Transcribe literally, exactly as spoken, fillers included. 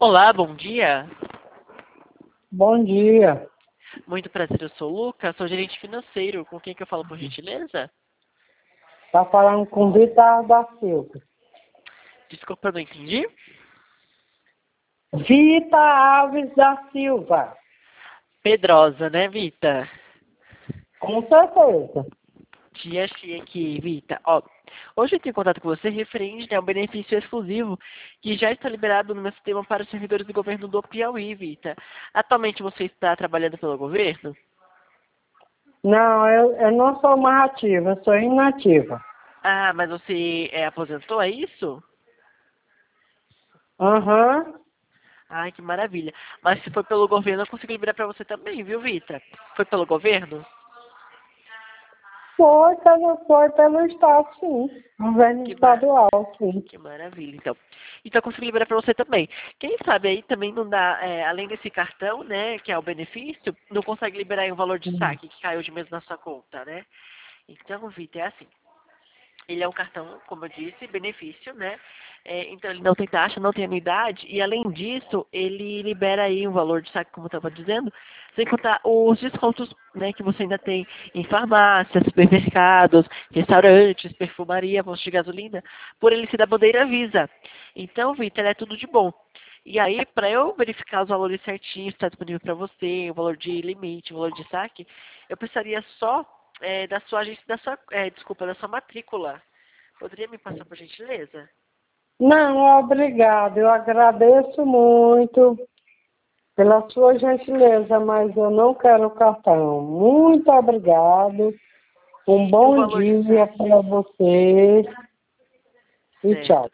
Olá, bom dia. Bom dia. Muito prazer, eu sou o Lucas, sou gerente financeiro. Com quem que eu falo, por gentileza? Tá falando com Vitor da Silva. Desculpa, eu não entendi. Vita Alves da Silva. Pedrosa, né, Vita? Com certeza. Te achei aqui, Vita. Ó, hoje eu tenho contato com você referente, né, ao benefício exclusivo que já está liberado no meu sistema para os servidores do governo do Piauí, Vita. Atualmente você está trabalhando pelo governo? Não, eu, eu não sou mais ativa, eu sou inativa. Ah, mas você é, aposentou, é isso? Aham. Ai, que maravilha. Mas se foi pelo governo, eu consigo liberar para você também, viu, Vita? Foi pelo governo? Foi pelo, foi pelo Estado, sim. Governo Que, ma estadual, sim. que maravilha, então. Então, eu consigo liberar para você também. Quem sabe aí também não dá, é, além desse cartão, né, que é o benefício, não consegue liberar aí um valor de Hum. saque que caiu de mês na sua conta, né? Então, Vitor, é assim. Ele é um cartão, como eu disse, benefício, né? É, então ele não tem taxa, não tem anuidade e além disso ele libera aí um valor de saque, como eu estava dizendo, sem contar os descontos, né, que você ainda tem em farmácias, supermercados, restaurantes, perfumaria, postos de gasolina, por ele ser da bandeira Visa. Então, Vitor, é tudo de bom. E aí, para eu verificar os valores certinhos, está disponível para você, o valor de limite, o valor de saque, eu precisaria só é, da sua agência, da sua, é, desculpa, da sua matrícula. Poderia me passar por gentileza? Não, obrigado. Eu agradeço muito pela sua gentileza, mas eu não quero cartão. Muito obrigado. Um E o bom valor de dia saque? para você e tchau. Certo.